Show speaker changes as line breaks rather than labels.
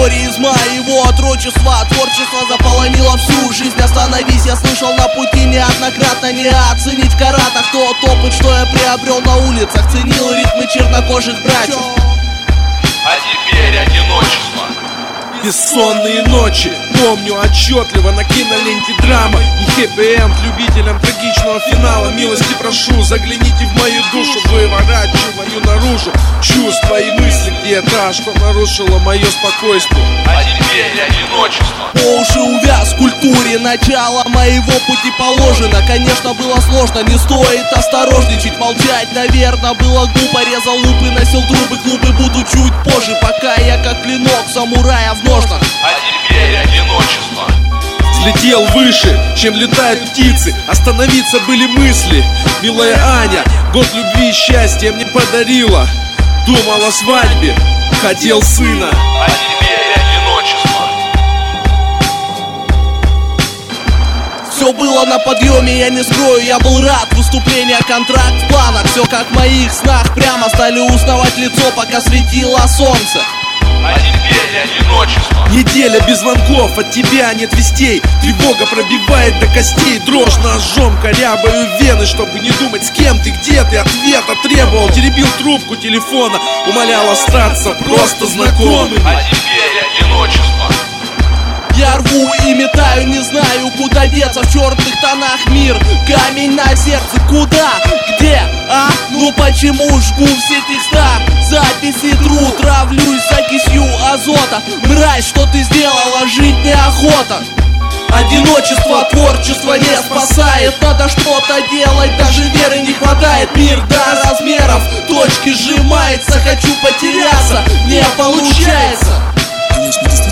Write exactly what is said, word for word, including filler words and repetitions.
истории из моего отрочества. Творчество заполонило всю жизнь. Остановись, я слышал на пути неоднократно. Не оценить в каратах тот опыт, что я приобрел на улицах. Ценил ритмы чернокожих братьев.
А теперь одиночество.
Бессонные ночи, помню отчетливо, на киноленте драма. Не хэппи-энд, любителям трагичного финала. Милости прошу, загляните в мою душу. Выворачиваю наружу чувства и мысли, где та, что нарушила мое спокойствие.
А теперь одиночество.
По уши увяз в культуре, начало моего пути положено. Конечно, было сложно, не стоит осторожничать, молчать, наверное, было глупо. Резал лупы, носил трубы, клубы буду чуть позже, пока я как клинок самурая в ножнах.
А теперь одиночество.
Взлетел выше, чем летают птицы. Остановиться были мысли. Милая Аня, год любви и счастья мне подарила. Думал о свадьбе, хотел сына.
А теперь одиночество.
Все было на подъеме, я не скрою, я был рад. Выступление, контракт в планах. Все как в моих снах, прямо стали узнавать лицо, пока светило солнце.
А теперь одиночество.
Неделя без звонков, от тебя нет вестей. Тревога пробивает до костей. Дрожь ножом, корябаю вены, чтобы не думать, с кем ты, где ты. Ответа требовал, теребил трубку телефона. Умолял остаться просто знакомым.
А теперь одиночество.
Я рву и метаю, не знаю, куда деться. В черных тонах мир, камень на сердце. Куда? Где? А? Ну почему жгу в сеть их снах? Записи тру, травлюсь закисью азота. Мразь, что ты сделала, жить неохота. Одиночество, творчество не спасает. Надо что-то делать, даже веры не хватает. Мир до размеров, точки сжимается. Хочу потеряться, не получается.